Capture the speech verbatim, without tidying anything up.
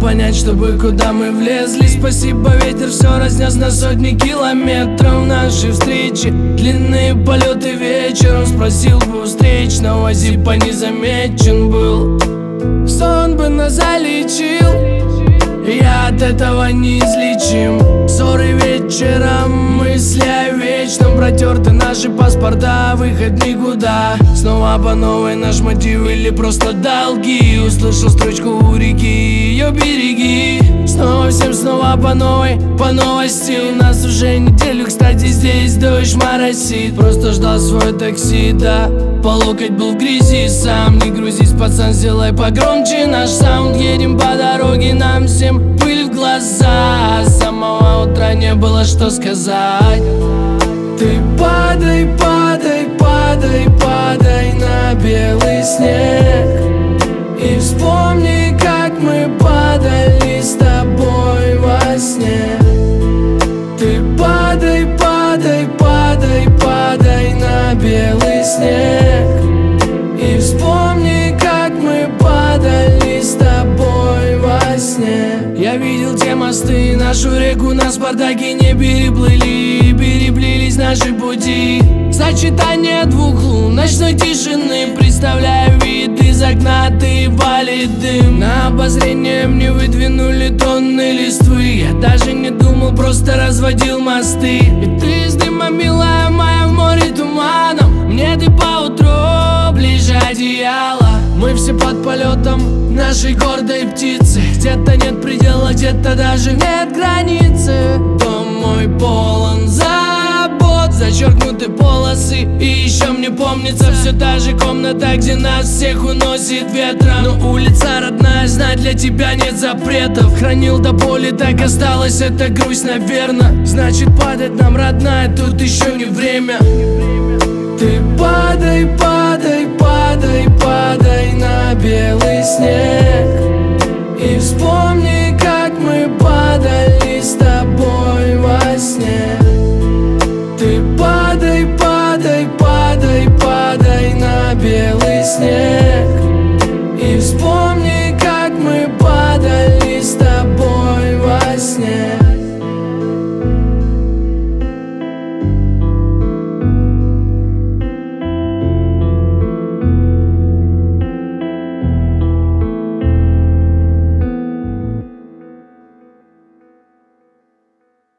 понять, чтобы куда мы влезли. Спасибо, ветер все разнес на сотни километров. Наши встречи, длинные полеты вечером. Спросил бы у встречного, зипа не замечен был. Сон бы нас залечил, я от этого неизлечим. Ссоры вечером, мысли о вечном. Протерты наши паспорта, выход никуда. Снова по новой наш мотив или просто долги. Услышал строчку у реки, ее береги. Снова всем снова по новой, по новости. У нас уже неделю, кстати, здесь дождь моросит. Просто ждал свой такси, да, по локоть был в грязи. Сам не грузись, пацан, сделай погромче наш саунд. Едем по дороге, нам всем пыль в глаза. С самого утра не было что сказать. Ты падай, падай, падай, падай на белый снег. И вспомни, как мы падали с тобой во сне. Ты падай, падай, падай, падай на белый снег. И вспомни, как мы падали с тобой во сне. Я видел те мосты, нашу реку на Спартаке не переплыли. Переплелись наши пути. Сочетание двух лун, ночной тишины. Представляю вид из окна, ты валит дым. На обозрение мне выдвинули тонны листвы. Я даже не думал, просто разводил мосты. И ты из дыма, милая моя, в море туманом. Мне ты поутру ближе одеяла. Мы все под полетом нашей гордой птицы. Где-то нет предела, где-то даже нет границы. Дом мой полон забот, зачеркнуты полосы. И еще мне помнится все та же комната, где нас всех уносит ветром. Но улица родная, знать для тебя нет запретов. Хранил до боли, так осталась эта грусть, наверно. Значит, падать нам, родная, тут еще не время. Ты падай, падай, падай, падай на белый снег. И вспомни, как мы падали